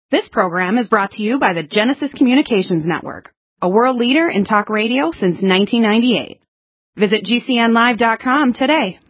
This program is brought to you by the Genesis Communications Network, a world leader in talk radio since 1998. Visit GCNlive.com today.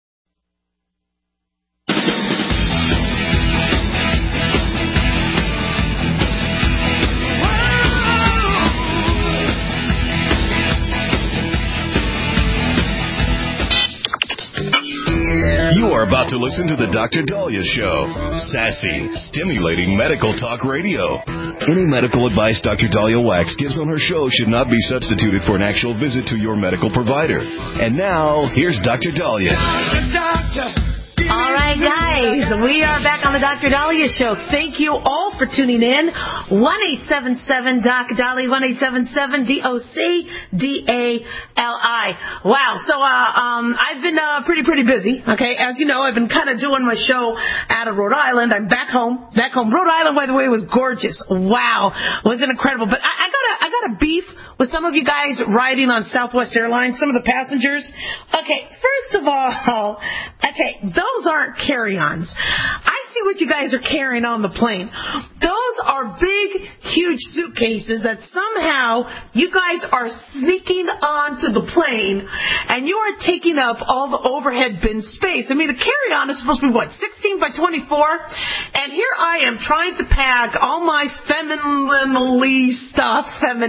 You are about to listen to the Dr. Daliah Show. Sassy, stimulating medical talk radio. Any medical advice Dr. Daliah Wax gives on her show should not be substituted for an actual visit to your medical provider. And now, here's Dr. Daliah. All right, guys, we are back on the Dr. Daliah Show. Thank you all for tuning in. 1-877-DOC-DALI, 1-877-DOC-DALI. Wow, so I've been pretty busy, okay? As you know, I've been kind of doing my show out of Rhode Island. I'm back home. Rhode Island, by the way, was gorgeous. Wow, was it incredible. But I got a beef with some of you guys riding on Southwest Airlines, some of the passengers. Okay, first of all, those aren't carry-ons. I see what you guys are carrying on the plane. Those are big, huge suitcases that somehow you guys are sneaking onto the plane, and you are taking up all the overhead bin space. I mean, a carry-on is supposed to be, 16 by 24? And here I am trying to pack all my femininely stuff,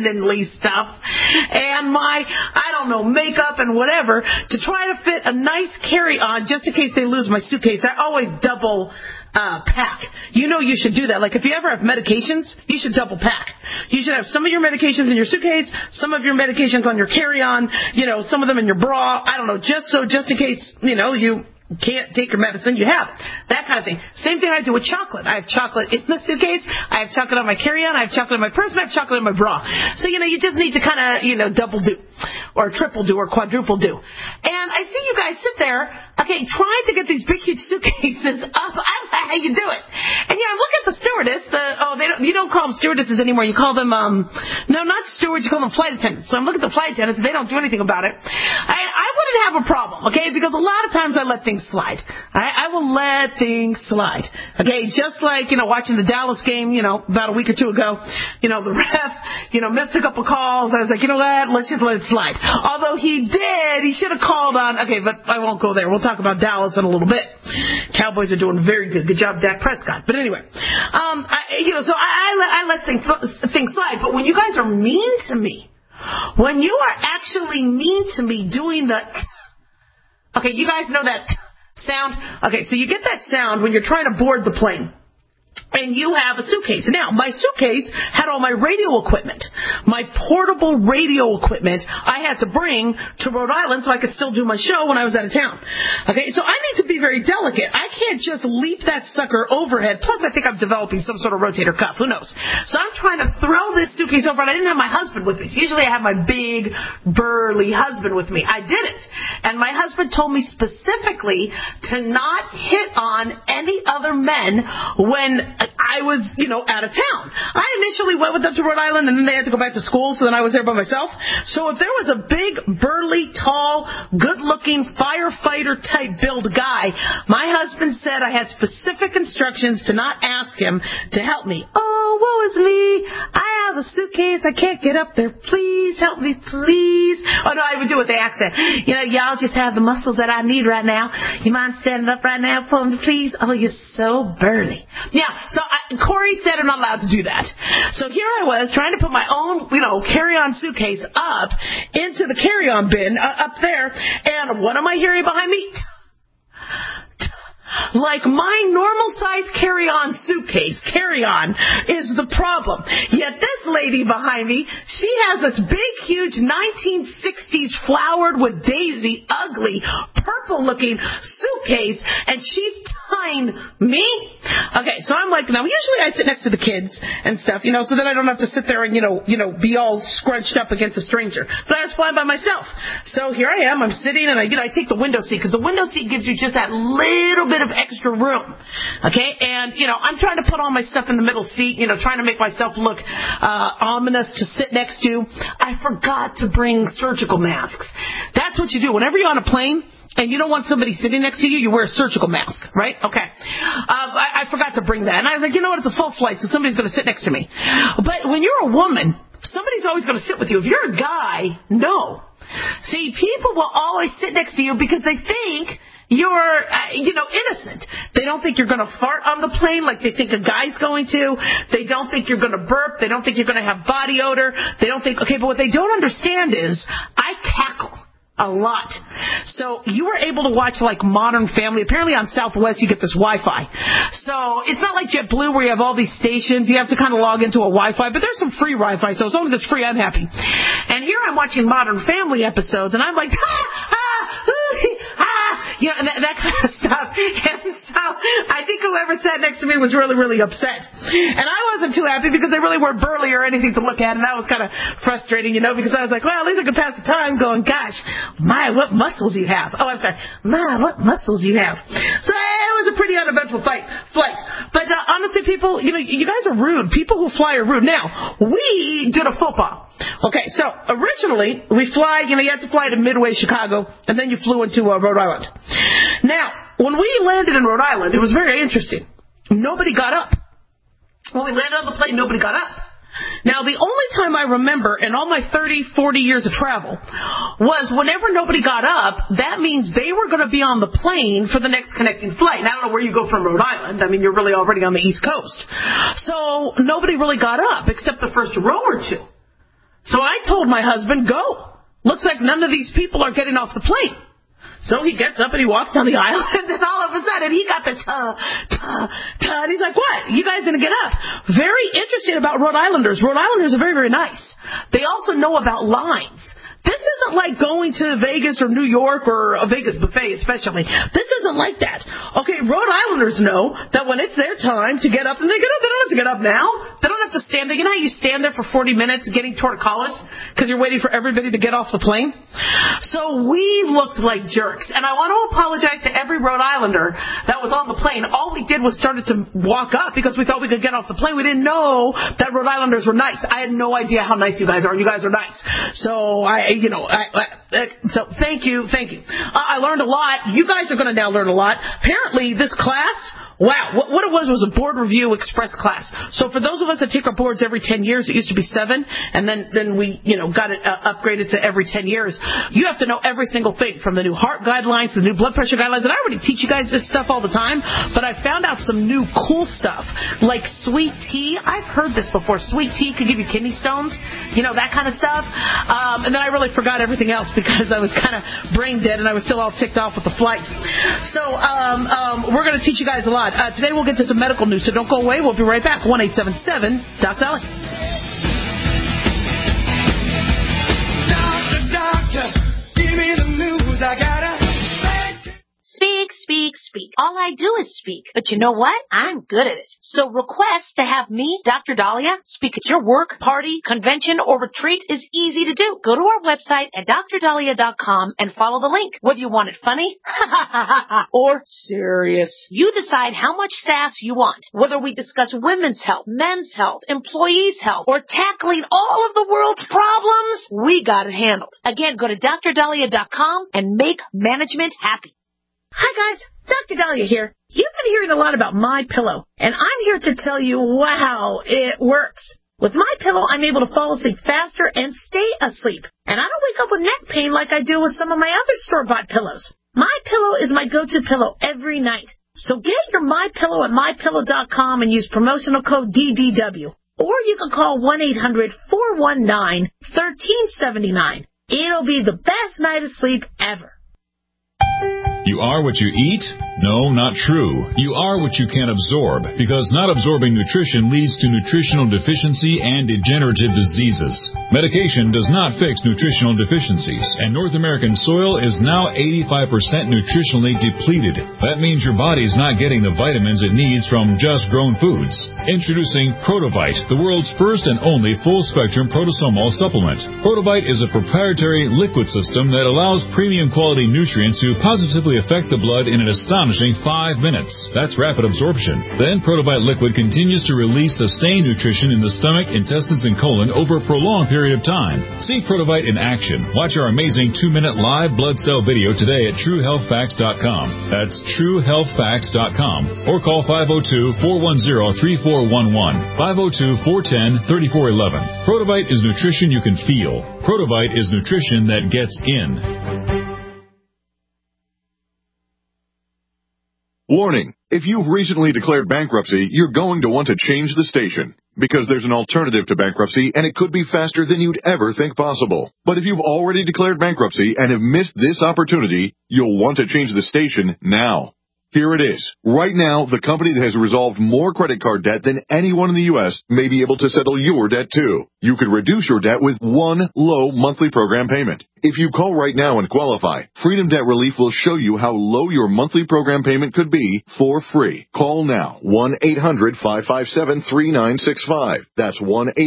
and my, makeup and whatever to try to fit a nice carry-on just in case they lose my suitcase. I always double pack. You know you should do that. Like if you ever have medications, you should double pack. You should have some of your medications in your suitcase, some of your medications on your carry-on, some of them in your bra. I don't know, just in case, you can't take your medicine, you have it. That kind of thing. Same thing I do with chocolate. I have chocolate in the suitcase. I have chocolate on my carry-on. I have chocolate in my purse. And I have chocolate in my bra. So, you just need to kind of, double do or triple do or quadruple do. And I see you guys sit there, trying to get these big, huge suitcases up. I don't know how you do it. And, I look at the stewardess. You don't call them stewardesses anymore. You call them, no, not stewards. You call them flight attendants. So I'm looking at the flight attendants. They don't do anything about it. I wouldn't have a problem, because a lot of times I let things slide. I will let things slide. Just like, watching the Dallas game, about a week or two ago, the ref, missed a couple calls. I was like, let's just let it slide. Although he should have called on, but I won't go there. We'll talk about Dallas in a little bit. Cowboys are doing very good. Good job, Dak Prescott. But anyway, so I let things slide. But when you guys are mean to me, when you are actually mean to me doing the, you guys know that sound? So you get that sound when you're trying to board the plane. And you have a suitcase. Now, my suitcase had all my radio equipment. My portable radio equipment I had to bring to Rhode Island so I could still do my show when I was out of town. So I need to be very delicate. I can't just leap that sucker overhead. Plus, I think I'm developing some sort of rotator cuff. Who knows? So I'm trying to throw this suitcase over, and I didn't have my husband with me. So usually I have my big, burly husband with me. I didn't. And my husband told me specifically to not hit on any other men when I was, out of town. I initially went with them to Rhode Island, and then they had to go back to school, so then I was there by myself. So if there was a big, burly, tall, good-looking, firefighter-type build guy, my husband said I had specific instructions to not ask him to help me. Oh, woe is me. I have a suitcase. I can't get up there. Please help me, please. Oh, no, I would do with the accent. Y'all just have the muscles that I need right now. You mind standing up right now for me, please? Oh, you're so burly. Yeah, so Corey said I'm not allowed to do that. So here I was trying to put my own, carry-on suitcase up into the carry-on bin up there, and what am I hearing behind me? Like my normal size carry-on suitcase, carry-on, is the problem. Yet this lady behind me, she has this big, huge 1960s flowered with daisy, ugly, purple-looking suitcase, and she's tying me. So I'm like, now usually I sit next to the kids and stuff, so that I don't have to sit there and, be all scrunched up against a stranger. But I was flying by myself. So here I am, I'm sitting, and I take the window seat, because the window seat gives you just that little bit bit of extra room. Okay? And, I'm trying to put all my stuff in the middle seat, trying to make myself look ominous to sit next to. I forgot to bring surgical masks. That's what you do. Whenever you're on a plane and you don't want somebody sitting next to you, you wear a surgical mask, right? Okay. I forgot to bring that. And I was like, you know what? It's a full flight, so somebody's going to sit next to me. But when you're a woman, somebody's always going to sit with you. If you're a guy, no. See, people will always sit next to you because they think you're, innocent. They don't think you're going to fart on the plane like they think a guy's going to. They don't think you're going to burp. They don't think you're going to have body odor. They don't think, okay, but what they don't understand is I cackle a lot. So you were able to watch like Modern Family. Apparently on Southwest you get this Wi-Fi. So it's not like JetBlue where you have all these stations. You have to kind of log into a Wi-Fi, but there's some free Wi-Fi. So as long as it's free, I'm happy. And here I'm watching Modern Family episodes and I'm like, and that kind of stuff. And so I think whoever sat next to me was really, really upset. And I wasn't too happy because they really weren't burly or anything to look at. And that was kind of frustrating, because I was like, well, at least I could pass the time going, gosh, my, what muscles you have. Oh, I'm sorry. My, what muscles you have. So it was a pretty uneventful flight. But honestly, people, you guys are rude. People who fly are rude. Now, we did a faux pas. Okay, so originally we fly, you had to fly to Midway, Chicago, and then you flew into Rhode Island. Now, when we landed in Rhode Island, it was very interesting. Nobody got up. When we landed on the plane, nobody got up. Now, the only time I remember in all my 30, 40 years of travel was whenever nobody got up, that means they were going to be on the plane for the next connecting flight. And I don't know where you go from Rhode Island. I mean, you're really already on the East Coast. So nobody really got up except the first row or two. So I told my husband, go. Looks like none of these people are getting off the plane. So he gets up and he walks down the aisle, and then all of a sudden he got the and he's like, what? You guys didn't get up? Very interesting about Rhode Islanders. Rhode Islanders are very, very nice. They also know about lines. This isn't like going to Vegas or New York or a Vegas buffet especially. This isn't like that. Okay, Rhode Islanders know that when it's their time to get up, and they get up, they don't have to get up now. They don't have to stand there. You know how you stand there for 40 minutes getting torticollis because you're waiting for everybody to get off the plane? So we looked like jerks. And I want to apologize to every Rhode Islander that was on the plane. All we did was started to walk up because we thought we could get off the plane. We didn't know that Rhode Islanders were nice. I had no idea how nice you guys are, and you guys are nice. So so thank you. I learned a lot. You guys are going to now learn a lot. Apparently, this class, wow, what it was a board review express class. So for those of us that take our boards every 10 years, it used to be 7, and then we, got it upgraded to every 10 years. You have to know every single thing from the new heart guidelines to the new blood pressure guidelines. And I already teach you guys this stuff all the time, but I found out some new cool stuff like sweet tea. I've heard this before. Sweet tea could give you kidney stones, that kind of stuff. And then I really forgot everything else because I was kind of brain dead and I was still all ticked off with the flight. So we're going to teach you guys a lot. Today we'll get to some medical news, so don't go away. We'll be right back. 1-877-DOC-DOLLY. Doctor, give me the news. I gotta speak. All I do is speak. But you know what? I'm good at it. So requests to have me, Dr. Dahlia, speak at your work, party, convention, or retreat is easy to do. Go to our website at drdahlia.com and follow the link. Whether you want it funny or serious, you decide how much sass you want. Whether we discuss women's health, men's health, employees' health, or tackling all of the world's problems, we got it handled. Again, go to drdahlia.com and make management happy. Hi guys, Dr. Dahlia here. You've been hearing a lot about MyPillow, and I'm here to tell you, wow, it works. With MyPillow, I'm able to fall asleep faster and stay asleep. And I don't wake up with neck pain like I do with some of my other store-bought pillows. MyPillow is my go-to pillow every night. So get your MyPillow at MyPillow.com and use promotional code DDW. Or you can call 1-800-419-1379. It'll be the best night of sleep ever. You are what you eat? No, not true. You are what you can absorb, because not absorbing nutrition leads to nutritional deficiency and degenerative diseases. Medication does not fix nutritional deficiencies, and North American soil is now 85% nutritionally depleted. That means your body's not getting the vitamins it needs from just grown foods. Introducing Protovite, the world's first and only full-spectrum protosomal supplement. Protovite is a proprietary liquid system that allows premium quality nutrients to positively affect affect the blood in an astonishing 5 minutes. That's rapid absorption. Then Protobite liquid continues to release sustained nutrition in the stomach, intestines, and colon over a prolonged period of time. See Protobite in action. Watch our amazing 2-minute live blood cell video today at TrueHealthFacts.com. That's TrueHealthFacts.com. Or call 502-410-3411. 502-410-3411. Protobite is nutrition you can feel. Protobite is nutrition that gets in. Warning. If you've recently declared bankruptcy, you're going to want to change the station, because there's an alternative to bankruptcy, and it could be faster than you'd ever think possible. But if you've already declared bankruptcy and have missed this opportunity, you'll want to change the station now. Here it is. Right now, the company that has resolved more credit card debt than anyone in the U.S. may be able to settle your debt too. You could reduce your debt with one low monthly program payment. If you call right now and qualify, Freedom Debt Relief will show you how low your monthly program payment could be for free. Call now. 1-800-557-3965. That's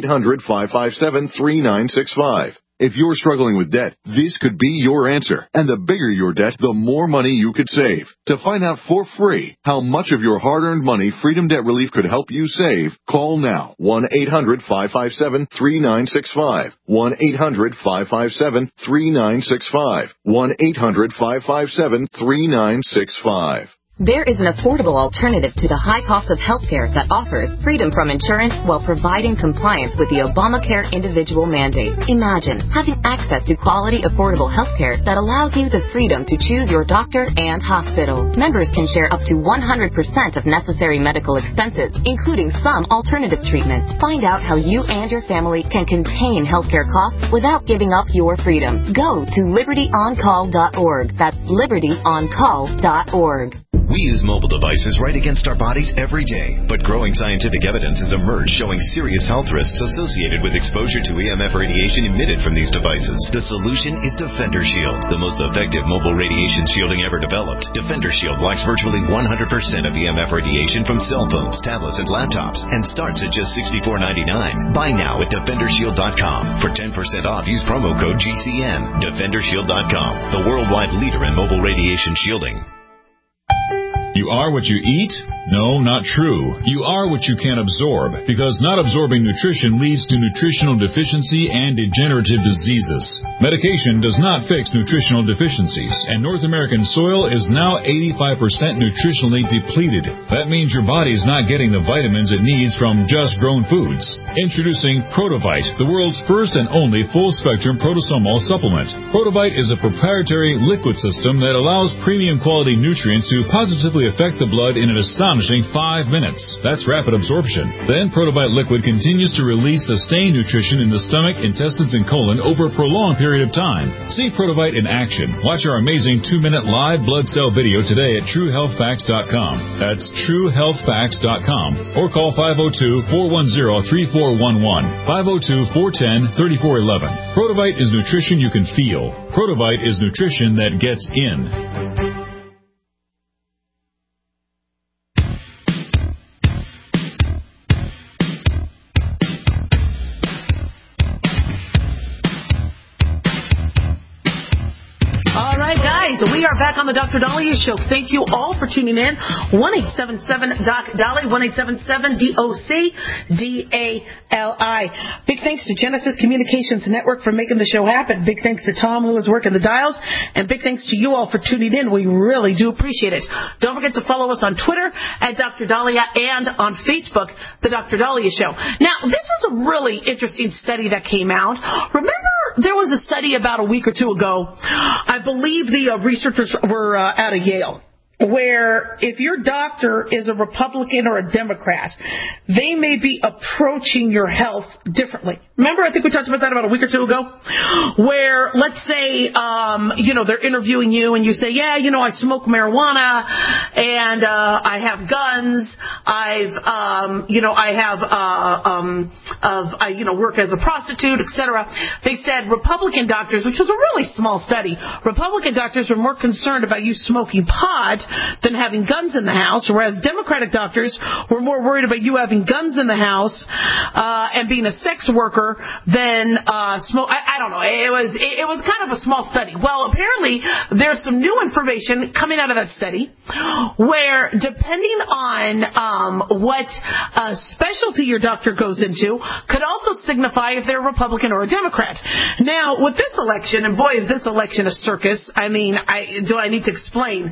1-800-557-3965. If you're struggling with debt, this could be your answer. And the bigger your debt, the more money you could save. To find out for free how much of your hard-earned money Freedom Debt Relief could help you save, call now. 1-800-557-3965. 1-800-557-3965. 1-800-557-3965. There is an affordable alternative to the high cost of healthcare that offers freedom from insurance while providing compliance with the Obamacare individual mandate. Imagine having access to quality, affordable healthcare that allows you the freedom to choose your doctor and hospital. Members can share up to 100% of necessary medical expenses, including some alternative treatments. Find out how you and your family can contain healthcare costs without giving up your freedom. Go to libertyoncall.org. That's libertyoncall.org. We use mobile devices right against our bodies every day, but growing scientific evidence has emerged showing serious health risks associated with exposure to EMF radiation emitted from these devices. The solution is Defender Shield, the most effective mobile radiation shielding ever developed. Defender Shield blocks virtually 100% of EMF radiation from cell phones, tablets, and laptops, and starts at just $64.99. Buy now at DefenderShield.com. For 10% off, use promo code GCN. DefenderShield.com, the worldwide leader in mobile radiation shielding. You are what you eat? No, not true. You are what you can absorb, because not absorbing nutrition leads to nutritional deficiency and degenerative diseases. Medication does not fix nutritional deficiencies, and North American soil is now 85% nutritionally depleted. That means your body is not getting the vitamins it needs from just grown foods. Introducing Protobite, the world's first and only full-spectrum protosomal supplement. Protobite is a proprietary liquid system that allows premium quality nutrients to positively affect the blood in an astonishing 5 minutes. That's rapid absorption. Then Protobite liquid continues to release sustained nutrition in the stomach, intestines, and colon over a prolonged period of time. See Protobite in action. Watch our amazing 2-minute live blood cell video today at TrueHealthFacts.com. That's TrueHealthFacts.com. Or call 502-410-3411. 502-410-3411. Protobite is nutrition you can feel. Protobite is nutrition that gets in. We are back on the Dr. Daliah Show. Thank you all for tuning in. 1-877-DOC-DALI, 1-877-DOC-DALI. Big thanks to Genesis Communications Network for making the show happen. Big thanks to Tom, who was working the dials. And big thanks to you all for tuning in. We really do appreciate it. Don't forget to follow us on Twitter at Dr. Daliah and on Facebook, The Dr. Daliah Show. Now, this was a really interesting study that came out. Remember, there was a study about a week or two ago. I believe the researchers were out of Yale, where if your doctor is a Republican or a Democrat, they may be approaching your health differently. Remember, I think we talked about that about a week or two ago, where let's say, they're interviewing you and you say, yeah, I smoke marijuana and I have guns. I work as a prostitute, etc. They said Republican doctors, which was a really small study, Republican doctors were more concerned about you smoking pot than having guns in the house, whereas Democratic doctors were more worried about you having guns in the house and being a sex worker than smoke. I don't know. It was kind of a small study. Well, apparently there's some new information coming out of that study where, depending on what specialty your doctor goes into, could also signify if they're a Republican or a Democrat. Now, with this election, and boy, is this election a circus. I mean, do I need to explain?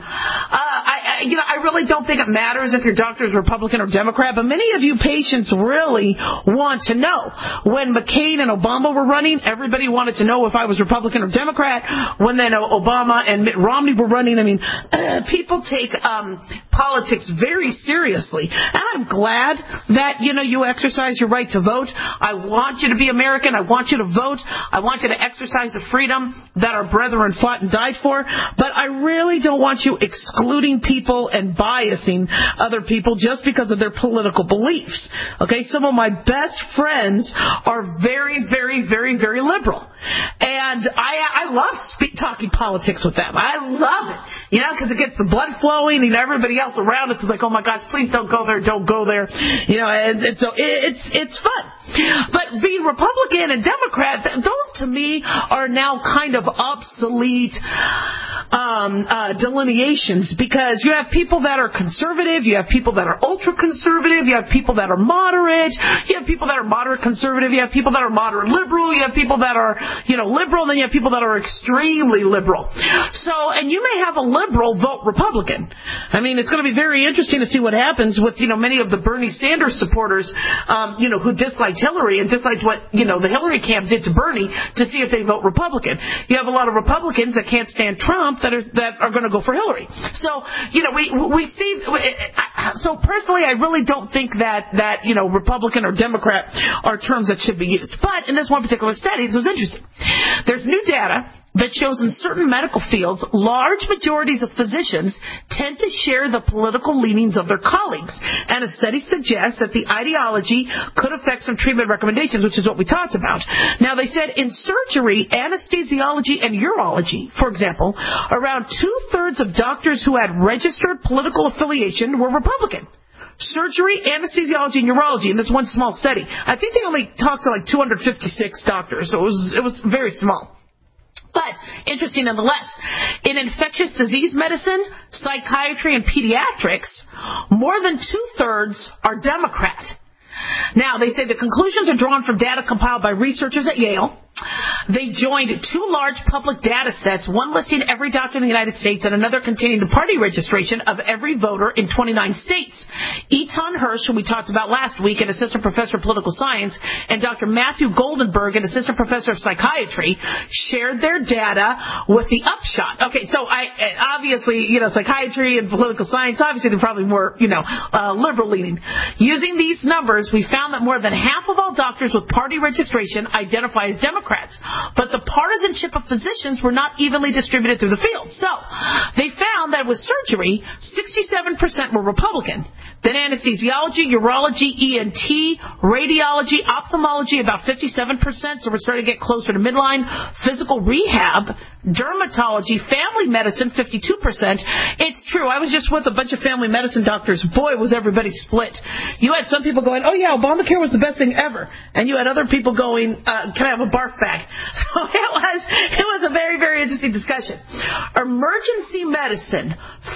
I really don't think it matters if your doctor is Republican or Democrat, but many of you patients really want to know. When McCain and Obama were running, everybody wanted to know if I was Republican or Democrat. When then Obama and Mitt Romney were running, I mean, people take politics very seriously. And I'm glad that, you exercise your right to vote. I want you to be American. I want you to vote. I want you to exercise the freedom that our brethren fought and died for. But I really don't want you excluding people and biasing other people just because of their political beliefs. Okay, some of my best friends are very, very, very, very liberal. And I love talking politics with them. I love it, because it gets the blood flowing, and everybody else around us is like, oh my gosh, please don't go there, don't go there. And so it's fun. But being Republican and Democrat, those to me are now kind of obsolete delineations, because you have people that are conservative, you have people that are ultra-conservative, you have people that are moderate, you have people that are moderate conservative, you have people that are moderate liberal, you have people that are, liberal, then you have people that are extremely liberal. So, and you may have a liberal vote Republican. I mean, it's going to be very interesting to see what happens with, many of the Bernie Sanders supporters, who disliked Hillary and disliked what, the Hillary camp did to Bernie, to see if they vote Republican. You have a lot of Republicans that can't stand Trump that are going to go for Hillary. So, we see, so personally, I really don't think that Republican or Democrat are terms that should be used. But in this one particular study, this was interesting. There's new data that shows in certain medical fields, large majorities of physicians tend to share the political leanings of their colleagues. And a study suggests that the ideology could affect some treatment recommendations, which is what we talked about. Now, they said in surgery, anesthesiology, and urology, for example, around 2/3 of doctors who had registered political affiliation were Republican. Surgery, anesthesiology, and urology in this one small study. I think they only talked to like 256 doctors, so it was very small. But interesting nonetheless. In infectious disease medicine, psychiatry, and pediatrics, more than 2/3 are Democrat. Now, they say the conclusions are drawn from data compiled by researchers at Yale. They joined two large public data sets, one listing every doctor in the United States and another containing the party registration of every voter in 29 states. Eitan Hirsch, who we talked about last week, an assistant professor of political science, and Dr. Matthew Goldenberg, an assistant professor of psychiatry, shared their data with the upshot. Okay, so obviously, psychiatry and political science, obviously they're probably more, liberal leaning. Using these numbers, we found that more than half of all doctors with party registration identify as Democrats. But the partisanship of physicians were not evenly distributed through the field. So, they found that with surgery, 67% were Republican. Then anesthesiology, urology, ENT, radiology, ophthalmology, about 57%, so we're starting to get closer to midline. Physical rehab, dermatology, family medicine, 52%. It's true. I was just with a bunch of family medicine doctors. Boy, was everybody split. You had some people going, oh yeah, Obamacare was the best thing ever. And you had other people going, can I have a barf bag? So it was a very, very interesting discussion. Emergency medicine,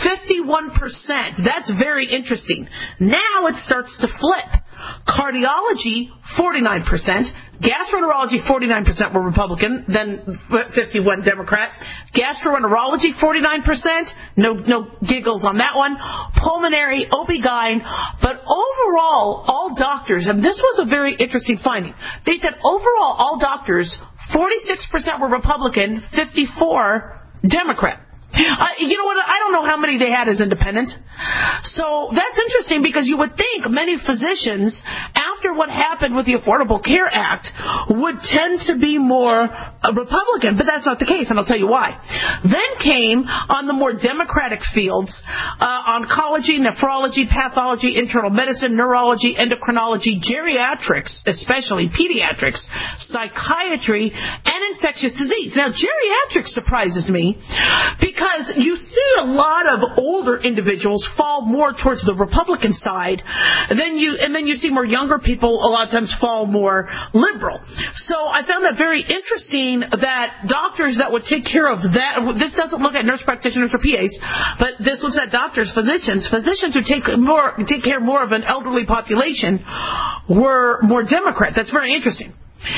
51%. That's very interesting. Now it starts to flip. Cardiology, 49%. Gastroenterology, 49% were Republican, then 51 Democrat. Gastroenterology, 49%. No giggles on that one. Pulmonary, OB-GYN. But overall, all doctors, and this was a very interesting finding, they said overall, all doctors, 46% were Republican, 54 Democrat. You know what? I don't know how many they had as independent. So that's interesting because you would think many physicians, after what happened with the Affordable Care Act, would tend to be more Republican, but that's not the case, and I'll tell you why. Then came on the more Democratic fields, oncology, nephrology, pathology, internal medicine, neurology, endocrinology, geriatrics, especially pediatrics, psychiatry, and infectious disease. Now, geriatrics surprises me because you see a lot of older individuals fall more towards the Republican side, and then you see more younger people a lot of times fall more liberal. So I found that very interesting that doctors that would take care of that, this doesn't look at nurse practitioners or PAs, but this looks at doctors, physicians who take care more of an elderly population were more Democrat. That's very interesting.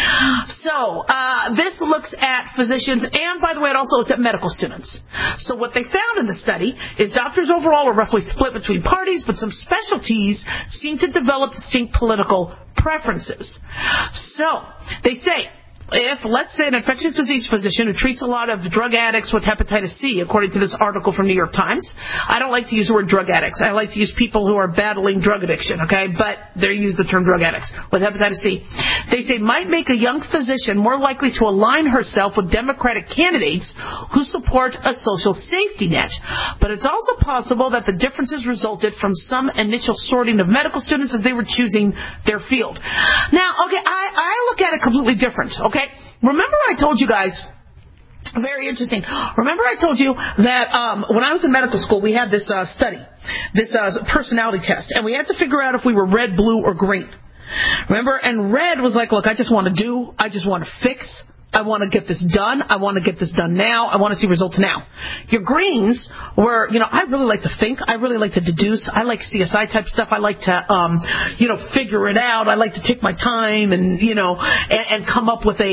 So this looks at physicians, and by the way, it also looks at medical students. So what they found in the study is doctors overall are roughly split between parties, but some specialties seem to develop distinct political preferences. So they say, if, let's say, an infectious disease physician who treats a lot of drug addicts with hepatitis C, according to this article from New York Times, I don't like to use the word drug addicts. I like to use people who are battling drug addiction, okay? But they use the term drug addicts with hepatitis C. They say might make a young physician more likely to align herself with Democratic candidates who support a social safety net. But it's also possible that the differences resulted from some initial sorting of medical students as they were choosing their field. Now, okay, I look at it completely different, okay? Remember I told you guys, very interesting. Remember I told you that when I was in medical school, we had this study, this personality test, and we had to figure out if we were red, blue, or green. Remember? And red was like, look, I just want to fix. I want to get this done. I want to get this done now. I want to see results now. Your greens were, I really like to think. I really like to deduce. I like CSI type stuff. I like to, figure it out. I like to take my time and come up with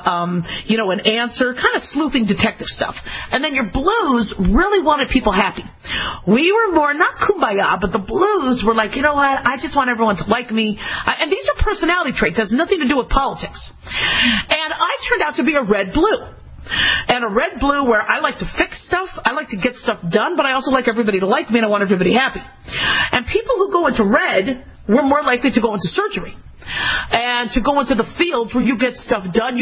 an answer, kind of sleuthing detective stuff. And then your blues really wanted people happy. We were more, not kumbaya, but the blues were like, you know what? I just want everyone to like me. And these are personality traits. It has nothing to do with politics. And I turned out to be a red-blue. And a red-blue where I like to fix stuff, I like to get stuff done, but I also like everybody to like me and I want everybody happy. And people who go into red were more likely to go into surgery and to go into the fields where you get stuff done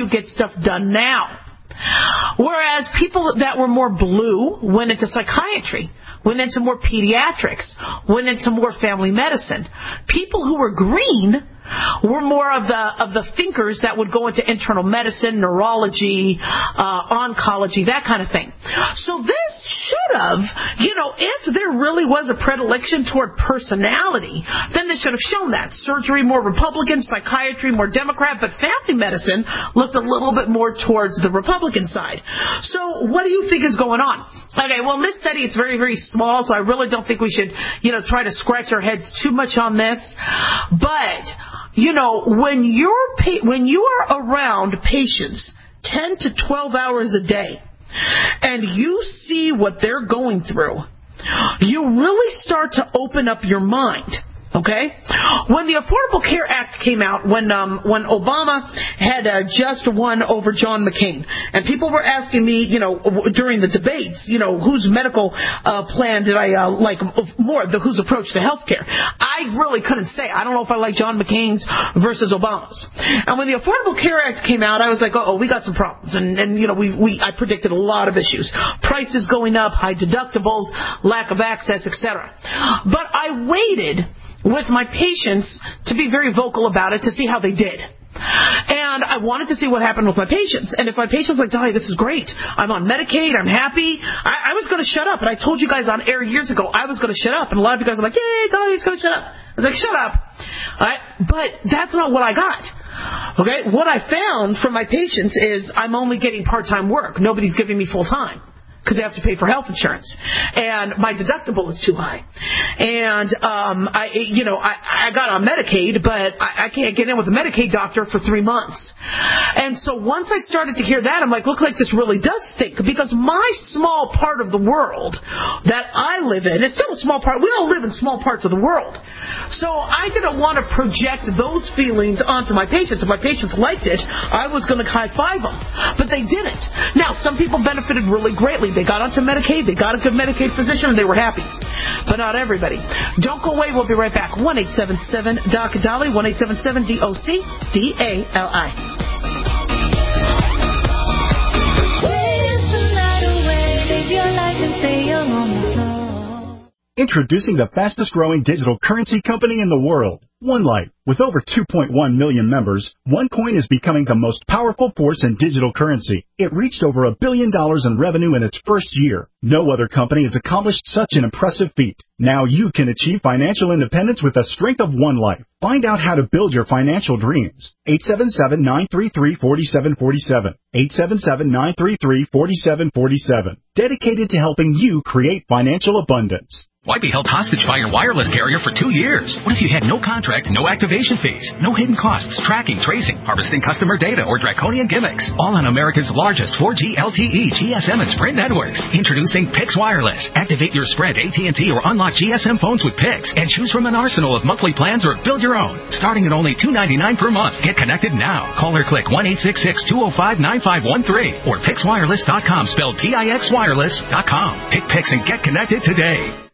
now. Whereas people that were more blue went into psychiatry, went into more pediatrics, went into more family medicine. People who were green were more of the thinkers that would go into internal medicine, neurology, oncology, that kind of thing. So this should have, if there really was a predilection toward personality, then they should have shown that. Surgery, more Republican, psychiatry, more Democrat, but family medicine looked a little bit more towards the Republican side. So what do you think is going on? Okay, well, in this study, it's very, very small, so I really don't think we should, try to scratch our heads too much on this. But when you are around patients 10 to 12 hours a day and you see what they're going through, you really start to open up your mind. Okay? When the Affordable Care Act came out, when Obama had just won over John McCain, and people were asking me, during the debates, whose medical plan did I like more, whose approach to health care, I really couldn't say. I don't know if I like John McCain's versus Obama's. And when the Affordable Care Act came out, I was like, we got some problems. And I predicted a lot of issues. Prices going up, high deductibles, lack of access, etc. But I waited with my patients to be very vocal about it, to see how they did. And I wanted to see what happened with my patients. And if my patients like, Dahlia, this is great. I'm on Medicaid. I'm happy. I was going to shut up. And I told you guys on air years ago, I was going to shut up. And a lot of you guys are like, yay, Dahlia's going to shut up. I was like, shut up. All right? But that's not what I got. Okay? What I found from my patients is I'm only getting part-time work. Nobody's giving me full-time, because they have to pay for health insurance, and my deductible is too high, and I got on Medicaid, but I can't get in with a Medicaid doctor for 3 months. And so once I started to hear that, I'm like, looks like this really does stink, because my small part of the world that I live in, it's still a small part. We all live in small parts of the world, so I didn't want to project those feelings onto my patients. If my patients liked it, I was going to high-five them, but they didn't. Now, some people benefited really greatly. They got onto Medicaid, they got a good Medicaid physician, and they were happy. But not everybody. Don't go away. We'll be right back. 1-877-DOC-DOLLY, 1-877-DOC-DALI. Introducing the fastest growing digital currency company in the world, OneLife. With over 2.1 million members, OneCoin is becoming the most powerful force in digital currency. It reached over $1 billion in revenue in its first year. No other company has accomplished such an impressive feat. Now you can achieve financial independence with the strength of OneLife. Find out how to build your financial dreams. 877-933-4747. 877-933-4747. Dedicated to helping you create financial abundance. Why be held hostage by your wireless carrier for 2 years? What if you had no contract, no activation fees, no hidden costs, tracking, tracing, harvesting customer data, or draconian gimmicks? All on America's largest 4G LTE, GSM, and Sprint networks. Introducing Pix Wireless. Activate your Sprint, AT&T, or unlock GSM phones with Pix and choose from an arsenal of monthly plans or build your own. Starting at only $2.99 per month. Get connected now. Call or click 1-866-205-9513 or PixWireless.com, spelled PIXWireless.com. Pick Pix and get connected today.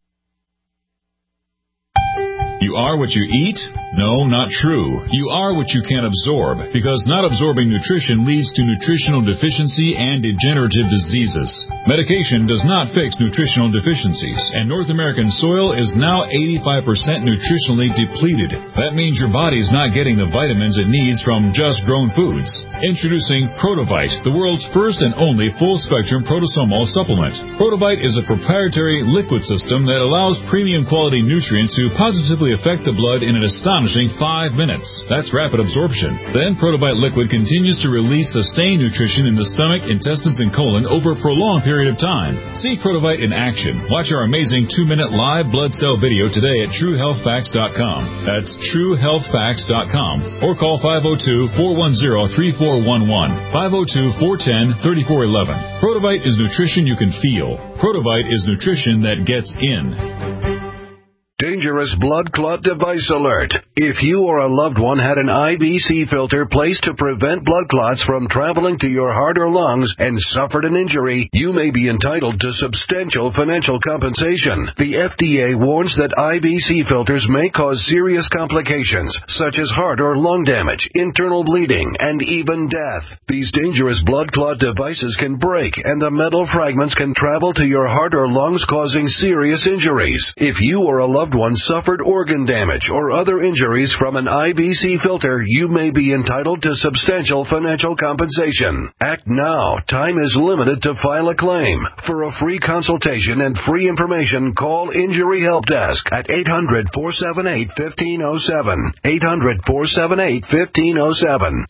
You are what you eat? No, not true. You are what you can absorb, because not absorbing nutrition leads to nutritional deficiency and degenerative diseases. Medication does not fix nutritional deficiencies, and North American soil is now 85% nutritionally depleted. That means your body's not getting the vitamins it needs from just grown foods. Introducing Protovite, the world's first and only full-spectrum protosomal supplement. Protovite is a proprietary liquid system that allows premium quality nutrients to positively affect the blood in an astonishing 5 minutes. That's rapid absorption. Then Protovite liquid continues to release sustained nutrition in the stomach, intestines, and colon over a prolonged period of time. See Protovite in action. Watch our amazing 2-minute live blood cell video today at TrueHealthFacts.com. That's TrueHealthFacts.com. Or call 502-410-3411. 502-410-3411. Protovite is nutrition you can feel. Protovite is nutrition that gets in. Dangerous blood clot device alert. If you or a loved one had an IBC filter placed to prevent blood clots from traveling to your heart or lungs and suffered an injury, you may be entitled to substantial financial compensation. The FDA warns that IBC filters may cause serious complications, such as heart or lung damage, internal bleeding, and even death. These dangerous blood clot devices can break, and the metal fragments can travel to your heart or lungs, causing serious injuries. If you or a loved one suffered organ damage or other injuries from an IBC filter, you may be entitled to substantial financial compensation. Act now. Time is limited to file a claim. For a free consultation and free information, call Injury Help Desk at 800-478-1507. 800-478-1507.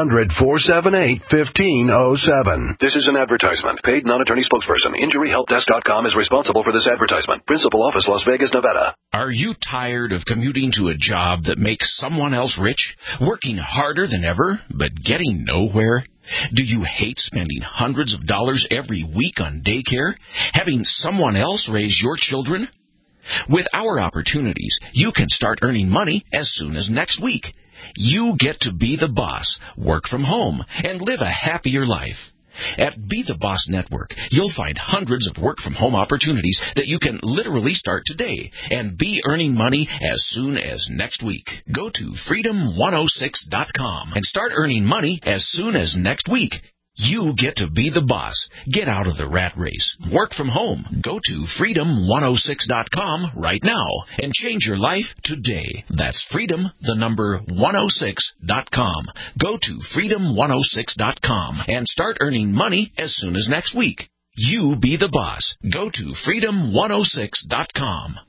800-478-1507. This is an advertisement. Paid non-attorney spokesperson. InjuryHelpDesk.com is responsible for this advertisement. Principal office, Las Vegas, Nevada. Are you tired of commuting to a job that makes someone else rich, working harder than ever, but getting nowhere? Do you hate spending hundreds of dollars every week on daycare, having someone else raise your children? With our opportunities, you can start earning money as soon as next week. You get to be the boss, work from home, and live a happier life. At Be the Boss Network, you'll find hundreds of work-from-home opportunities that you can literally start today and be earning money as soon as next week. Go to freedom106.com and start earning money as soon as next week. You get to be the boss. Get out of the rat race. Work from home. Go to freedom106.com right now and change your life today. That's freedom106.com. Go to freedom106.com and start earning money as soon as next week. You be the boss. Go to freedom106.com.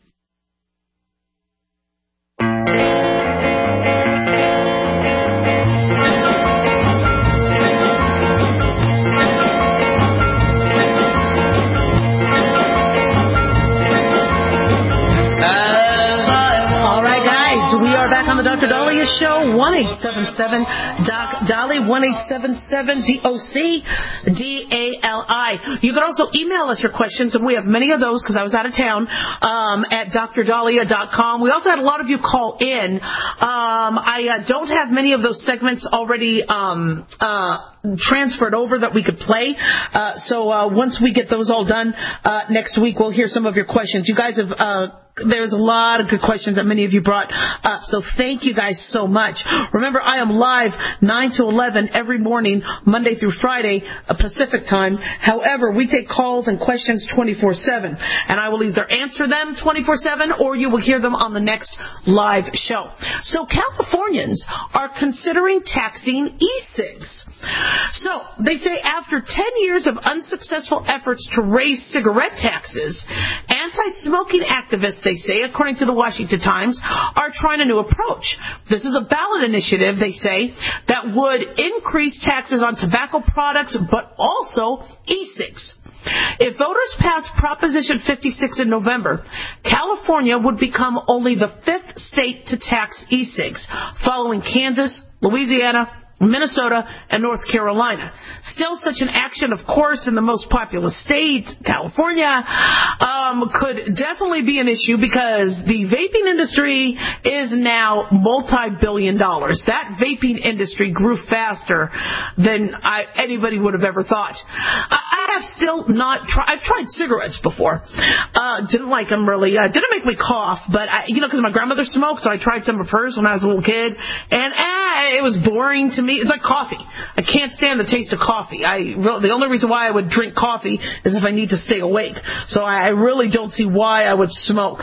Dr. Dahlia Show, 1-877-DOC-DALI, 1-877-DOC-DALI. You can also email us your questions, and we have many of those because I was out of town, at drdahlia.com. We also had a lot of you call in. I don't have many of those segments already transferred over that we could play. So once we get those all done next week, we'll hear some of your questions. You guys have there's a lot of good questions that many of you brought up. So thank you guys so much. Remember, I am live 9 to 11 every morning, Monday through Friday, Pacific time. However, we take calls and questions 24/7, and I will either answer them 24/7 or you will hear them on the next live show. So Californians are considering taxing e-cigs. So they say after 10 years of unsuccessful efforts to raise cigarette taxes, anti-smoking activists, they say, according to the Washington Times, are trying a new approach. This is a ballot initiative, they say, that would increase taxes on tobacco products, but also e-cigs. If voters pass Proposition 56 in November, California would become only the 5th state to tax e-cigs, following Kansas, Louisiana, Minnesota, and North Carolina. Still, such an action, of course, in the most populous state, California, could definitely be an issue because the vaping industry is now multi-billion dollars. That vaping industry grew faster than anybody would have ever thought. I have still not tried. I've tried cigarettes before. Didn't like them really. Didn't make me cough, but because my grandmother smoked, so I tried some of hers when I was a little kid, and it was boring to me. It's like coffee. I can't stand the taste of coffee. The only reason why I would drink coffee is if I need to stay awake. So I really don't see why I would smoke.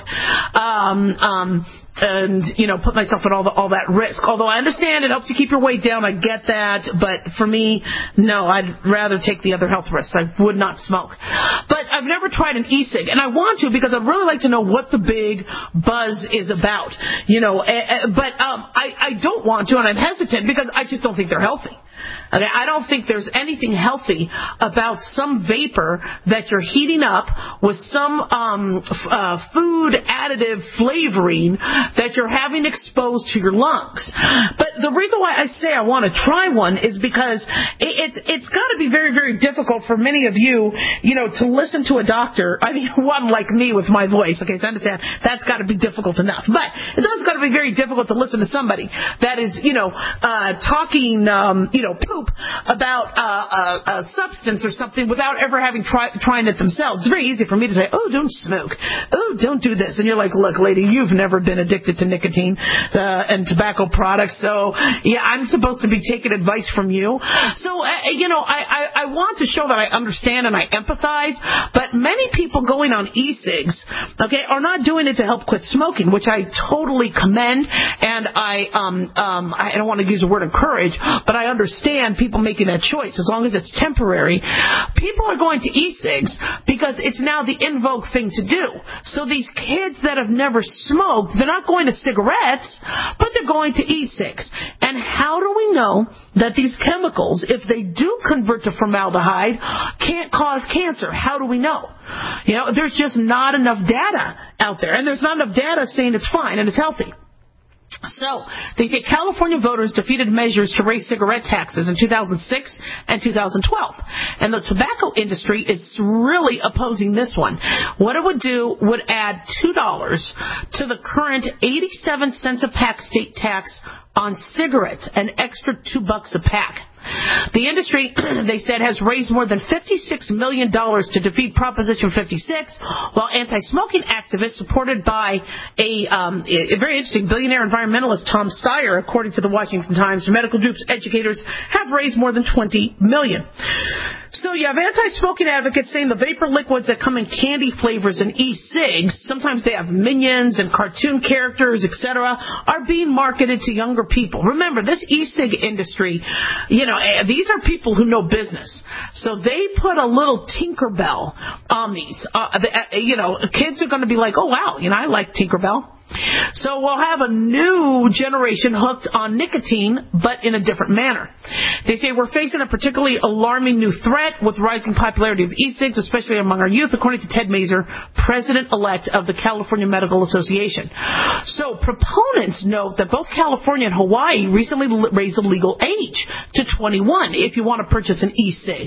And put myself at all that risk. Although I understand it helps you keep your weight down, I get that, but for me, no, I'd rather take the other health risks. I would not smoke. But I've never tried an e-cig, and I want to because I'd really like to know what the big buzz is about. But I don't want to, and I'm hesitant because I just don't think they're healthy. Okay, I don't think there's anything healthy about some vapor that you're heating up with some food additive flavoring that you're having exposed to your lungs. But the reason why I say I want to try one is because it's got to be very, very difficult for many of you, to listen to a doctor. I mean, one like me with my voice. Okay, so I understand that's got to be difficult enough. But it's also got to be very difficult to listen to somebody that is, talking, poop about a substance or something without ever having trying it themselves. It's very easy for me to say, oh, don't smoke. Oh, don't do this. And you're like, look, lady, you've never been addicted to nicotine and tobacco products. So, yeah, I'm supposed to be taking advice from you. So, I want to show that I understand and I empathize. But many people going on e-cigs, okay, are not doing it to help quit smoking, which I totally commend. And I don't want to use the word encourage, but I understand people making that choice as long as it's temporary. People are going to e-cigs because it's now the in vogue thing to do. So these kids that have never smoked, they're not going to cigarettes, but they're going to e-cigs. And how do we know that these chemicals, if they do convert to formaldehyde, can't cause cancer? How do we know? There's just not enough data out there, and there's not enough data saying it's fine and it's healthy. So, they say California voters defeated measures to raise cigarette taxes in 2006 and 2012. And the tobacco industry is really opposing this one. What it would do would add $2 to the current 87 cents a pack state tax on cigarettes, an extra $2 a pack. The industry, they said, has raised more than $56 million to defeat Proposition 56, while anti-smoking activists supported by a very interesting billionaire environmentalist, Tom Steyer, according to the Washington Times, medical groups, educators have raised more than $20 million. So you have anti-smoking advocates saying the vapor liquids that come in candy flavors and e-cigs, sometimes they have minions and cartoon characters, etc., are being marketed to younger people. Remember, this e-cig industry, these are people who know business. So they put a little Tinkerbell on these. Kids are going to be like, oh, wow, I like Tinkerbell. So we'll have a new generation hooked on nicotine, but in a different manner. They say we're facing a particularly alarming new threat with rising popularity of e-cigs, especially among our youth, according to Ted Mazur, president-elect of the California Medical Association. So proponents note that both California and Hawaii recently raised the legal age to 21 if you want to purchase an e-cig.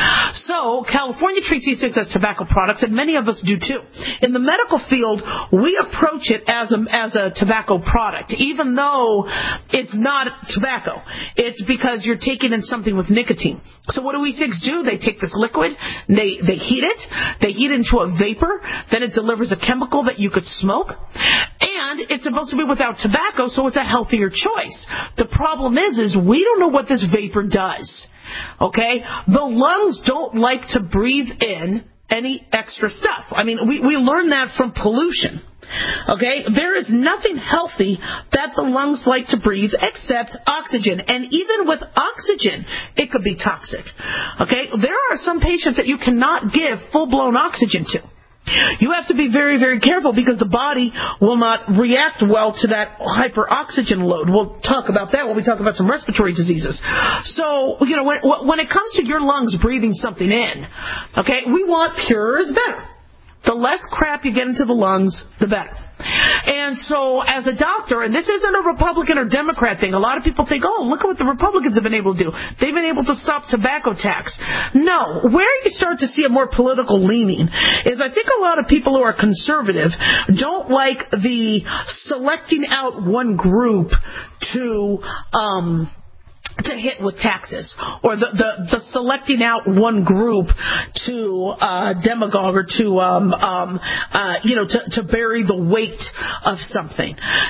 So California treats e-cigs as tobacco products, and many of us do too. In the medical field, we approach it as as a tobacco product, even though it's not tobacco. It's because you're taking in something with nicotine. So what do e-cigs do? They take this liquid, they heat it into a vapor, then it delivers a chemical that you could smoke, and it's supposed to be without tobacco, so it's a healthier choice. The problem is we don't know what this vapor does. Okay? The lungs don't like to breathe in any extra stuff. I mean, we learn that from pollution. Okay? There is nothing healthy that the lungs like to breathe except oxygen. And even with oxygen, it could be toxic. Okay? There are some patients that you cannot give full-blown oxygen to. You have to be very, very careful because the body will not react well to that hyperoxygen load. We'll talk about that when we talk about some respiratory diseases. So, when it comes to your lungs breathing something in, okay, we want purer is better. The less crap you get into the lungs, the better. And so as a doctor, and this isn't a Republican or Democrat thing, a lot of people think, oh, look at what the Republicans have been able to do. They've been able to stop tobacco tax. No, where you start to see a more political leaning is I think a lot of people who are conservative don't like the selecting out one group to hit with taxes, or the selecting out one group to demagogue or to bury the weight of something.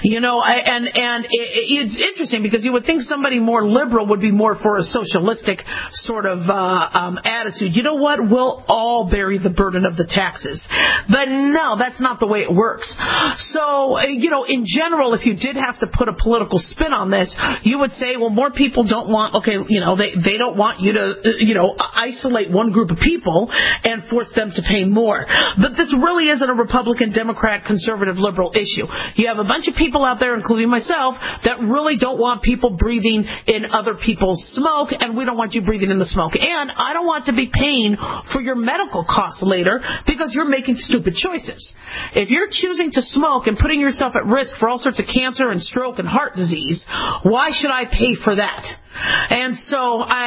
It's interesting because you would think somebody more liberal would be more for a socialistic sort of attitude. You know what? We'll all bury the burden of the taxes. But no, that's not the way it works. So, in general, if you did have to put a political spin on this, you would say, well, more people don't want, they don't want you to, isolate one group of people and force them to pay more. But this really isn't a Republican, Democrat, conservative, liberal issue. You have a bunch of people out there, including myself, that really don't want people breathing in other people's smoke, and we don't want you breathing in the smoke. And I don't want to be paying for your medical costs later because you're making stupid choices. If you're choosing to smoke and putting yourself at risk for all sorts of cancer and stroke and heart disease, why should I pay for that? And so, but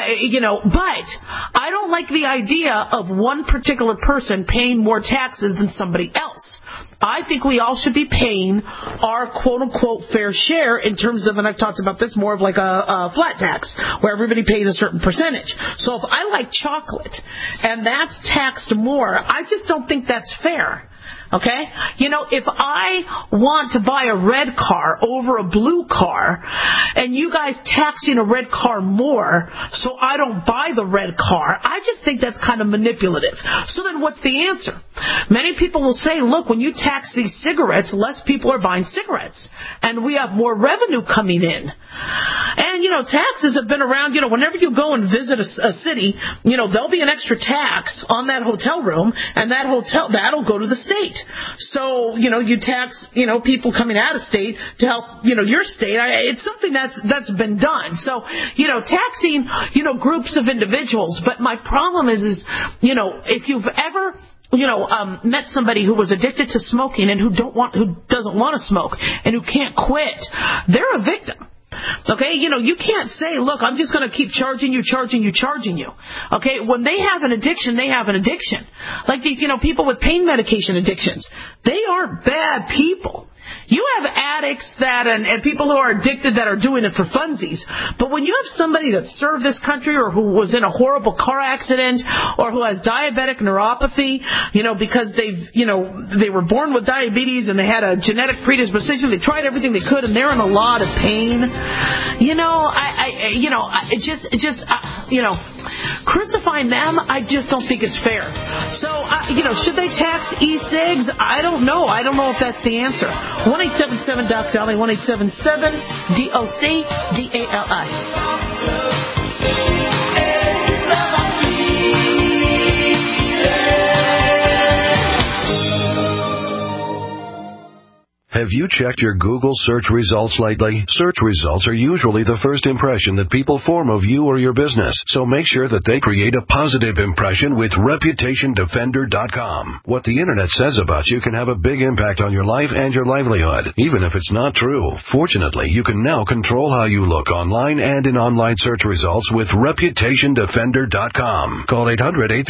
I don't like the idea of one particular person paying more taxes than somebody else. I think we all should be paying our quote-unquote fair share in terms of, and I've talked about this, more of like a flat tax, where everybody pays a certain percentage. So if I like chocolate and that's taxed more, I just don't think that's fair. Okay? If I want to buy a red car over a blue car, and you guys taxing a red car more, so I don't buy the red car, I just think that's kind of manipulative. So then what's the answer? Many people will say, look, when you tax these cigarettes, less people are buying cigarettes, and we have more revenue coming in. And, taxes have been around, whenever you go and visit a city, there'll be an extra tax on that hotel room, and that'll go to the state. So, you tax, people coming out of state to help, your state. It's something that's been done. So, taxing, groups of individuals. But my problem is, if you've ever met somebody who was addicted to smoking and who doesn't want to smoke and who can't quit, they're a victim. Okay, you can't say, look, I'm just going to keep charging you. Okay, when they have an addiction, they have an addiction. Like these, people with pain medication addictions. They aren't bad people. You have addicts and people who are addicted that are doing it for funsies. But when you have somebody that served this country or who was in a horrible car accident or who has diabetic neuropathy, because they were born with diabetes and they had a genetic predisposition, they tried everything they could and they're in a lot of pain. Crucifying them, I just don't think is fair. So, should they tax e-cigs? I don't know. I don't know if that's the answer. 1-877-DOC-DALI, 1-877-DOC-DALI. Have you checked your Google search results lately? Search results are usually the first impression that people form of you or your business, so make sure that they create a positive impression with ReputationDefender.com. What the Internet says about you can have a big impact on your life and your livelihood, even if it's not true. Fortunately, you can now control how you look online and in online search results with ReputationDefender.com. Call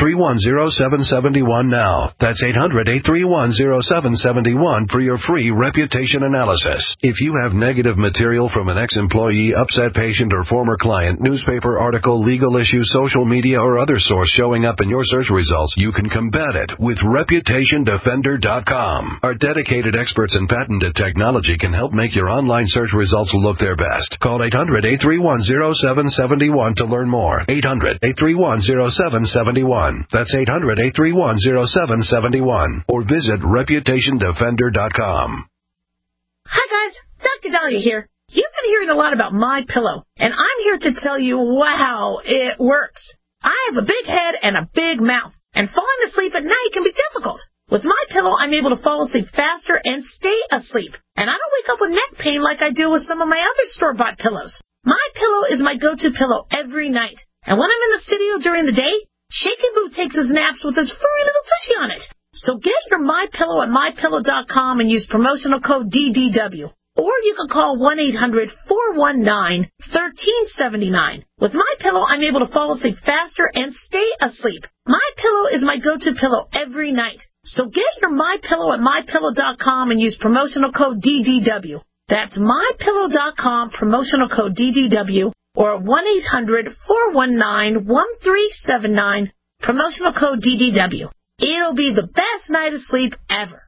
800-831-0771 now. That's 800-831-0771 for your free Reputation reputation analysis. If you have negative material from an ex-employee, upset patient, or former client, newspaper article, legal issue, social media, or other source showing up in your search results, you can combat it with ReputationDefender.com. Our dedicated experts in patented technology can help make your online search results look their best. Call 800-831-0771 to learn more. 800-831-0771. That's 800-831-0771. Or visit ReputationDefender.com. Hi guys, Dr. Dahlia here. You've been hearing a lot about MyPillow, and I'm here to tell you, wow, it works. I have a big head and a big mouth, and falling asleep at night can be difficult. With MyPillow, I'm able to fall asleep faster and stay asleep, and I don't wake up with neck pain like I do with some of my other store-bought pillows. MyPillow is my go-to pillow every night, and when I'm in the studio during the day, Shaky Boo takes his naps with his furry little tushy on it. So get your MyPillow at MyPillow.com and use promotional code DDW. Or you can call 1-800-419-1379. With MyPillow, I'm able to fall asleep faster and stay asleep. MyPillow is my go-to pillow every night. So get your MyPillow at MyPillow.com and use promotional code DDW. That's MyPillow.com, promotional code DDW, or 1-800-419-1379, promotional code DDW. It'll be the best night of sleep ever.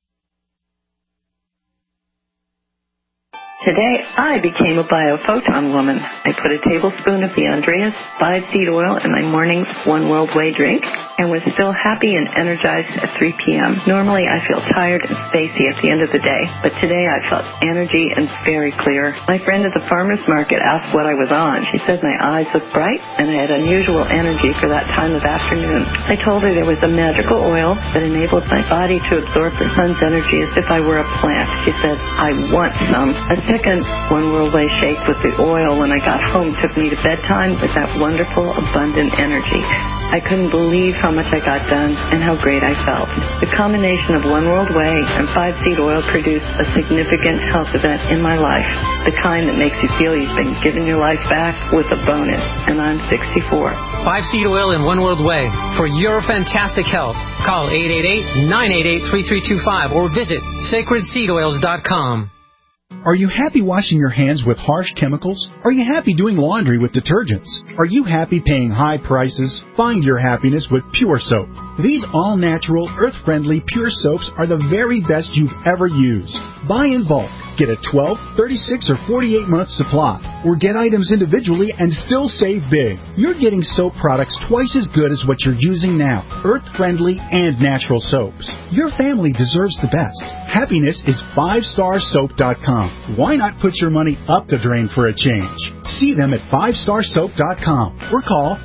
Today, I became a biophoton woman. I put a tablespoon of the Andreas 5-seed oil in my morning's One World Way drink and was still happy and energized at 3 p.m. Normally, I feel tired and spacey at the end of the day, but today I felt energy and very clear. My friend at the farmer's market asked what I was on. She said my eyes looked bright and I had unusual energy for that time of afternoon. I told her there was a magical oil that enabled my body to absorb the sun's energy as if I were a plant. She said, I want some. A second One World Way shake with the oil when I got home took me to bedtime with that wonderful, abundant energy. I couldn't believe how much I got done and how great I felt. The combination of One World Way and 5-seed oil produced a significant health event in my life, the kind that makes you feel you've been given your life back with a bonus, and I'm 64. 5-seed oil and One World Way. For your fantastic health, call 888-988-3325 or visit sacredseedoils.com. Are you happy washing your hands with harsh chemicals? Are you happy doing laundry with detergents? Are you happy paying high prices? Find your happiness with Pure Soap. These all-natural, earth-friendly Pure Soaps are the very best you've ever used. Buy in bulk. Get a 12, 36, or 48-month supply. Or get items individually and still save big. You're getting soap products twice as good as what you're using now. Earth-friendly and natural soaps. Your family deserves the best. Happiness is 5starsoap.com. Why not put your money up the drain for a change? See them at 5starsoap.com or call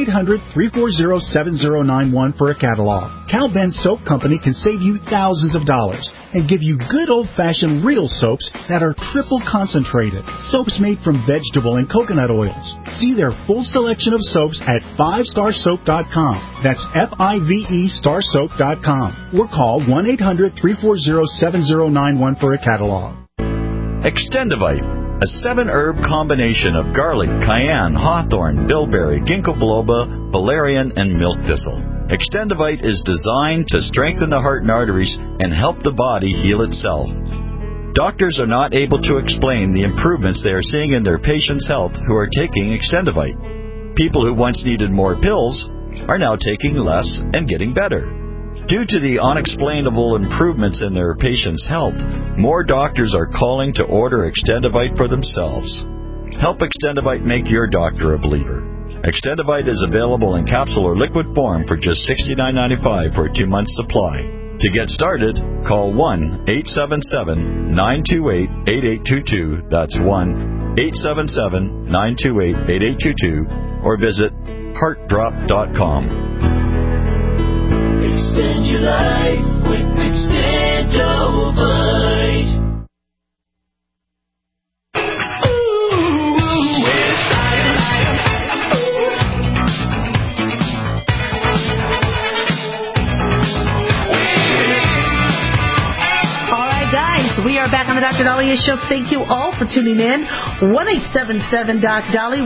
1-800-340-7091 for a catalog. Cal Ben Soap Company can save you thousands of dollars and give you good old-fashioned real soaps that are triple concentrated. Soaps made from vegetable and coconut oils. See their full selection of soaps at 5starsoap.com. That's F-I-V-E starsoap.com. Or call 1-800-340-7091 for a catalog. Extendivite, a 7-herb combination of garlic, cayenne, hawthorn, bilberry, ginkgo biloba, valerian, and milk thistle. Extendivite is designed to strengthen the heart and arteries and help the body heal itself. Doctors are not able to explain the improvements they are seeing in their patients' health who are taking Extendivite. People who once needed more pills are now taking less and getting better. Due to the unexplainable improvements in their patients' health, more doctors are calling to order Extendivite for themselves. Help Extendivite make your doctor a believer. Extendivite is available in capsule or liquid form for just $69.95 for a 2-month supply. To get started, call 1-877-928-8822. That's 1-877-928-8822. Or visit heartdrop.com. Extend your life with Extendovite. We are back on on the Dr. Daliah Show. Thank you all for tuning in. 1-877-DOC-DALI,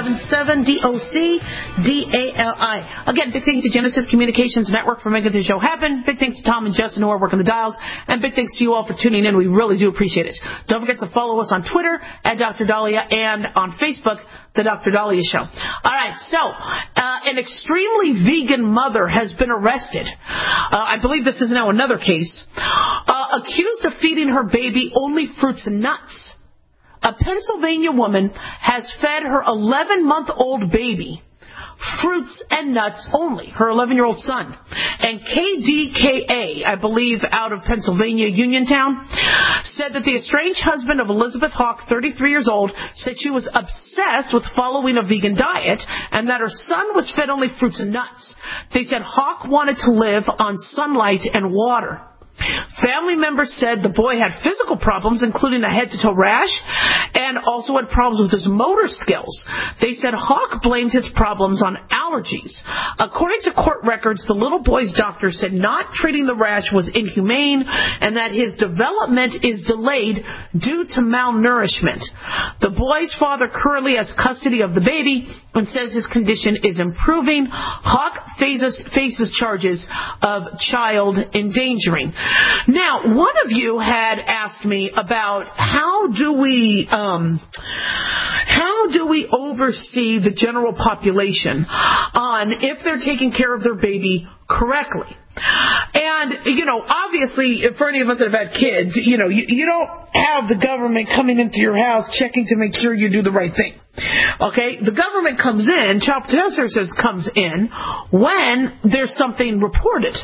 1-877-DOC-DALI. Again, big thanks to Genesis Communications Network for making this show happen. Big thanks to Tom and Justin who are working the dials. And big thanks to you all for tuning in. We really do appreciate it. Don't forget to follow us on Twitter at Dr. Daliah and on Facebook, The Dr. Daliah Show. All right, so an extremely vegan mother has been arrested. I believe this is now another case. Accused of feeding her baby only fruits and nuts. A Pennsylvania woman has fed her 11-month-old baby fruits and nuts only, her 11-year-old son. And KDKA, I believe out of Pennsylvania, Uniontown, said that the estranged husband of Elizabeth Hawk, 33 years old, said she was obsessed with following a vegan diet and that her son was fed only fruits and nuts. They said Hawk wanted to live on sunlight and water. Family members said the boy had physical problems, including a head-to-toe rash, and also had problems with his motor skills. They said Hawk blamed his problems on allergies. According to court records, the little boy's doctor said not treating the rash was inhumane and that his development is delayed due to malnourishment. The boy's father currently has custody of the baby and says his condition is improving. Hawk faces charges of child endangering. Now, one of you had asked me about how do we oversee the general population on if they're taking care of their baby correctly. And, obviously, for any of us that have had kids, you don't have the government coming into your house checking to make sure you do the right thing. Okay? The government comes in, Child Protective Services comes in when there's something reported.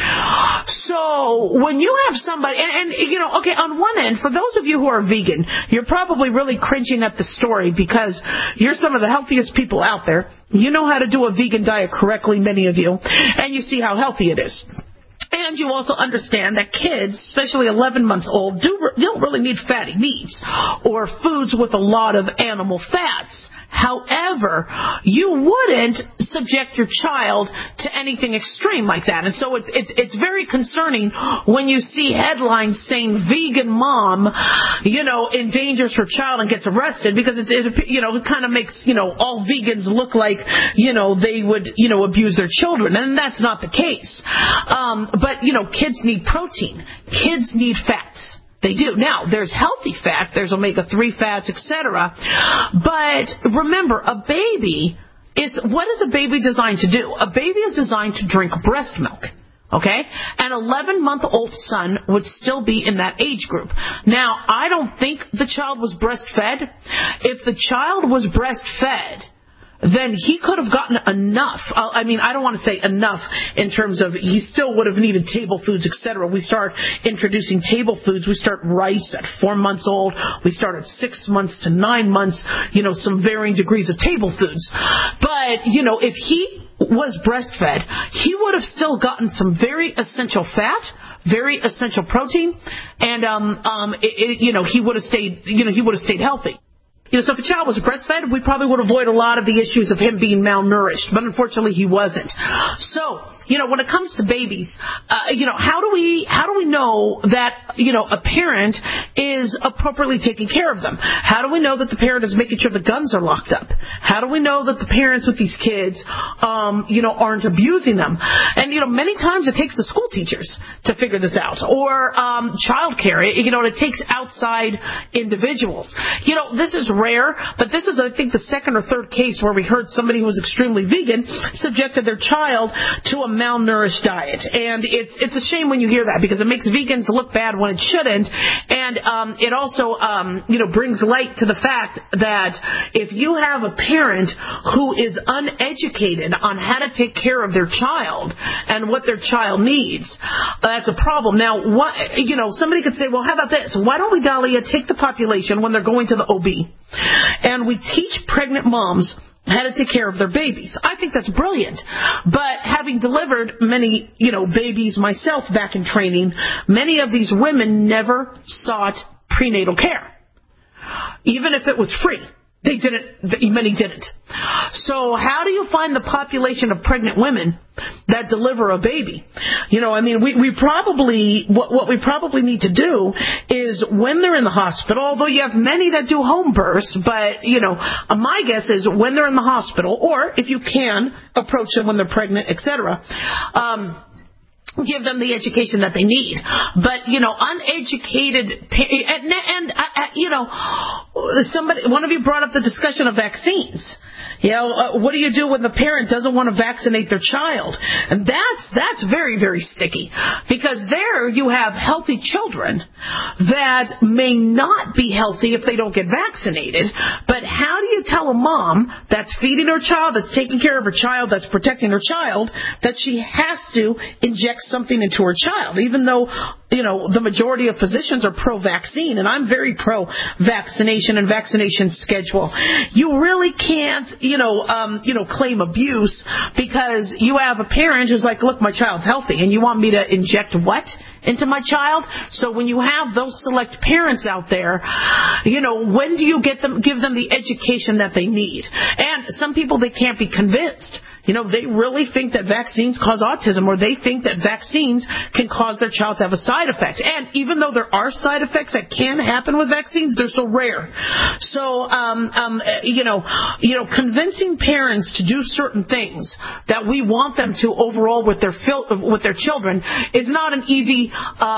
So when you have somebody, okay, on one end, for those of you who are vegan, you're probably really cringing at the story because you're some of the healthiest people out there. You know how to do a vegan diet correctly, many of you, and you see how healthy it is. And you also understand that kids, especially 11 months old, don't really need fatty meats or foods with a lot of animal fats. However, you wouldn't subject your child to anything extreme like that. And so it's very concerning when you see headlines saying vegan mom, endangers her child and gets arrested because it kind of makes, all vegans look like, they would, abuse their children. And that's not the case. But kids need protein. Kids need fats. They do. Now, there's healthy fat, there's omega-3 fats, etc. But remember, what is a baby designed to do? A baby is designed to drink breast milk. Okay? An 11-month-old son would still be in that age group. Now, I don't think the child was breastfed. If the child was breastfed, then he could have gotten enough. I don't want to say enough in terms of he still would have needed table foods, etc. We start introducing table foods. We start rice at 4 months old. We start at 6 months to 9 months, some varying degrees of table foods. But, if he was breastfed, he would have still gotten some very essential fat, very essential protein, and, he would have stayed healthy. So if a child was breastfed, we probably would avoid a lot of the issues of him being malnourished. But unfortunately, he wasn't. So, when it comes to babies, how do we know that, a parent is appropriately taking care of them? How do we know that the parent is making sure the guns are locked up? How do we know that the parents with these kids, aren't abusing them? And, many times it takes the school teachers to figure this out. Or, childcare. It takes outside individuals. This is rare, but this is, I think, the second or third case where we heard somebody who was extremely vegan subjected their child to a malnourished diet. And it's a shame when you hear that because it makes vegans look bad when it shouldn't. And it also, brings light to the fact that if you have a parent who is uneducated on how to take care of their child and what their child needs, that's a problem. Now, somebody could say, well, how about this? Why don't we, Dahlia, take the population when they're going to the OB and we teach pregnant moms how to take care of their babies? I think that's brilliant. But having delivered many, babies myself back in training, many of these women never sought prenatal care. Even if it was free. Many didn't. So how do you find the population of pregnant women that deliver a baby. You know, I mean, we probably, what we probably need to do is when they're in the hospital, although you have many that do home births, but, you know, my guess is when they're in the hospital, or if you can, approach them when they're pregnant, etc., give them the education that they need. But, you know, uneducated, and you know, one of you brought up the discussion of vaccines. You know, what do you do when the parent doesn't want to vaccinate their child? And that's very, very sticky, because there you have healthy children that may not be healthy if they don't get vaccinated. But how do you tell a mom that's feeding her child, that's taking care of her child, that's protecting her child, that she has to inject something into her child, even though, you know, the majority of physicians are pro-vaccine, and I'm very pro-vaccination and vaccination schedule. You really can't, claim abuse because you have a parent who's like, look, my child's healthy, and you want me to inject what into my child? So when you have those select parents out there, you know, when do you give them the education that they need? And some people, they can't be convinced. You know, they really think that vaccines cause autism, or they think that vaccines can cause their child to have a side effect. And even though there are side effects that can happen with vaccines, they're so rare. So, convincing parents to do certain things that we want them to overall with their children is not an easy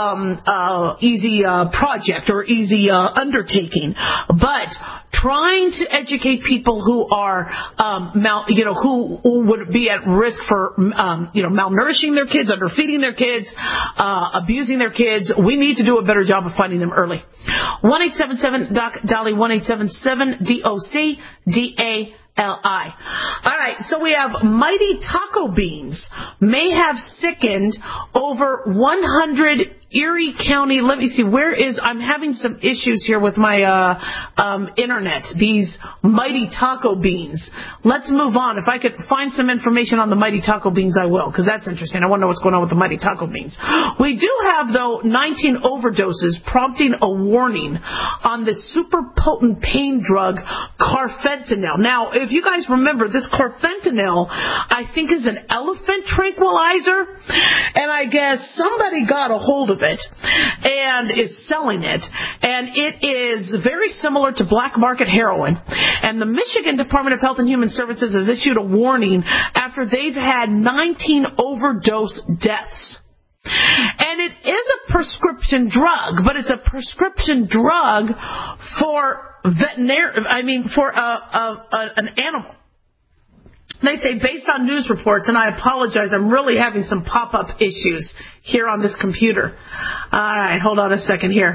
project or easy undertaking. But trying to educate people who are who would be at risk for malnourishing their kids, underfeeding their kids, abusing their kids, we need to do a better job of finding them early. 1-877-DOC-DOLLY, 1-877-DOC-DALI. All right, so we have Mighty Taco Beans may have sickened over 100 Erie County. Let me see, I'm having some issues here with my internet. These Mighty Taco Beans. Let's move on. If I could find some information on the Mighty Taco Beans, I will, because that's interesting. I want to know what's going on with the Mighty Taco Beans. We do have, though, 19 overdoses prompting a warning on the super potent pain drug carfentanil. Now, if you guys remember, this carfentanil, I think, is an elephant tranquilizer, and I guess somebody got a hold of it and is selling it, and it is very similar to black market heroin. And the Michigan Department of Health and Human Services has issued a warning after they've had 19 overdose deaths. And it is a prescription drug, but it's a prescription drug for an animal. They say, based on news reports, and I apologize, I'm really having some pop-up issues here on this computer. All right, hold on a second here.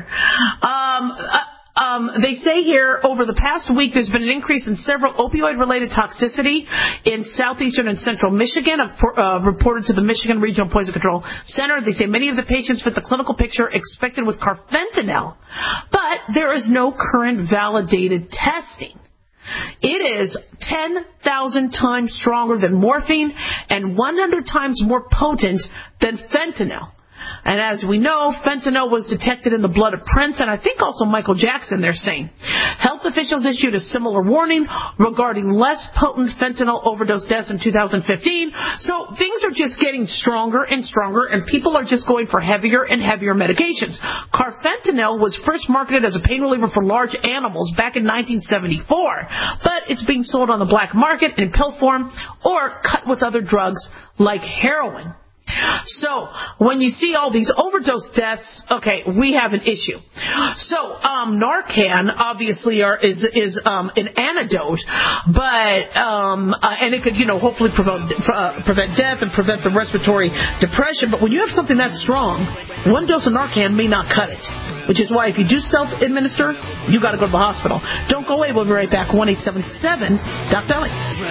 They say here, over the past week, there's been an increase in several opioid-related toxicity in southeastern and central Michigan, reported to the Michigan Regional Poison Control Center. They say many of the patients fit the clinical picture expected with carfentanil, but there is no current validated testing. It is 10,000 times stronger than morphine and 100 times more potent than fentanyl. And as we know, fentanyl was detected in the blood of Prince and I think also Michael Jackson, they're saying. Health officials issued a similar warning regarding less potent fentanyl overdose deaths in 2015. So things are just getting stronger and stronger, and people are just going for heavier and heavier medications. Carfentanil was first marketed as a pain reliever for large animals back in 1974, but it's being sold on the black market in pill form or cut with other drugs like heroin. So when you see all these overdose deaths, okay, we have an issue. So Narcan obviously is an antidote, but and it could hopefully prevent death and prevent the respiratory depression. But when you have something that strong, one dose of Narcan may not cut it. Which is why if you do self-administer, you got to go to the hospital. Don't go away. We'll be right back. 1-877-DOC-DOLLY.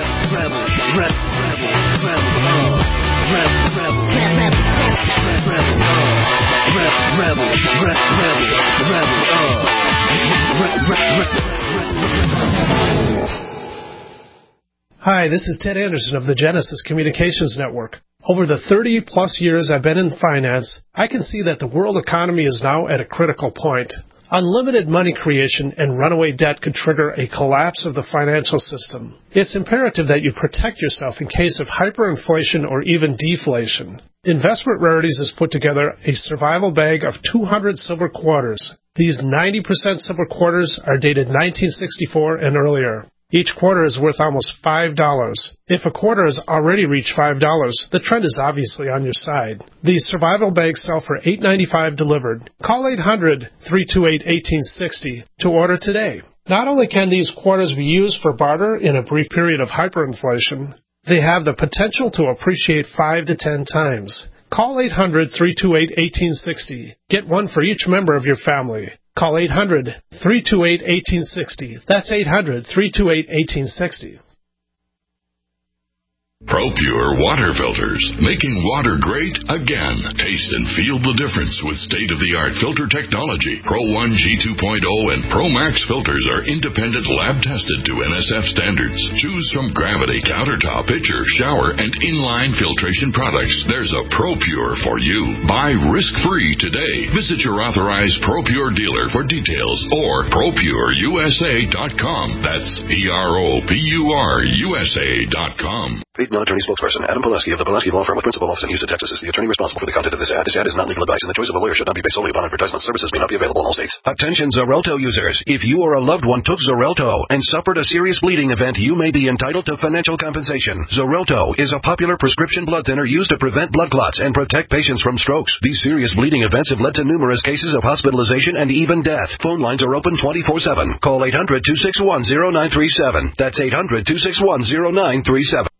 Hi, this is Ted Anderson of the Genesis Communications Network. Over the 30-plus years I've been in finance, I can see that the world economy is now at a critical point. Unlimited money creation and runaway debt could trigger a collapse of the financial system. It's imperative that you protect yourself in case of hyperinflation or even deflation. Investment Rarities has put together a survival bag of 200 silver quarters. These 90% silver quarters are dated 1964 and earlier. Each quarter is worth almost $5. If a quarter has already reached $5, the trend is obviously on your side. These survival bags sell for $8.95 delivered. Call 800-328-1860 to order today. Not only can these quarters be used for barter in a brief period of hyperinflation, they have the potential to appreciate 5 to 10 times. Call 800-328-1860. Get one for each member of your family. Call 800-328-1860. That's 800-328-1860. ProPure water filters, making water great again. Taste and feel the difference with state-of-the-art filter technology. Pro 1 G2.0 and Pro Max filters are independent lab-tested to NSF standards. Choose from Gravity, Countertop, Pitcher, Shower, and Inline filtration products. There's a ProPure for you. Buy risk-free today. Visit your authorized ProPure dealer for details or ProPureUSA.com. That's ProPureUSA.com. Paid non-attorney spokesperson Adam Pulaski of the Pulaski Law Firm with principal office in Houston, Texas is the attorney responsible for the content of this ad. This ad is not legal advice, and the choice of a lawyer should not be based solely upon advertisement. Services may not be available in all states. Attention Xarelto users. If you or a loved one took Xarelto and suffered a serious bleeding event, you may be entitled to financial compensation. Xarelto is a popular prescription blood thinner used to prevent blood clots and protect patients from strokes. These serious bleeding events have led to numerous cases of hospitalization and even death. Phone lines are open 24/7. Call 800-261-0937. That's 800-261-0937.